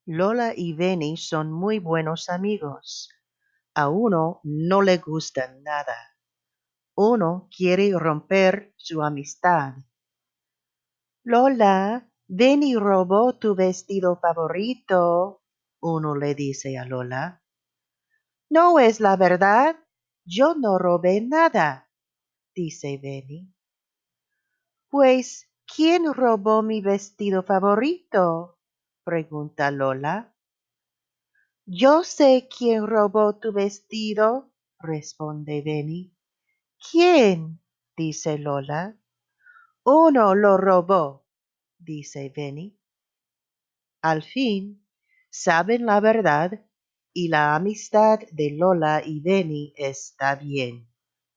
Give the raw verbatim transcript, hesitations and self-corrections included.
Lola y Benny son muy buenos amigos. A uno no le gusta nada. Uno quiere romper su amistad. Lola, Benny robó tu vestido favorito, uno le dice a Lola. No es la verdad. Yo no robé nada, dice Benny. Pues, ¿quién robó mi vestido favorito? Pregunta Lola. Yo sé quién robó tu vestido, responde Benny. ¿Quién? Dice Lola. Uno lo robó, dice Benny. Al fin, saben la verdad y la amistad de Lola y Benny está bien.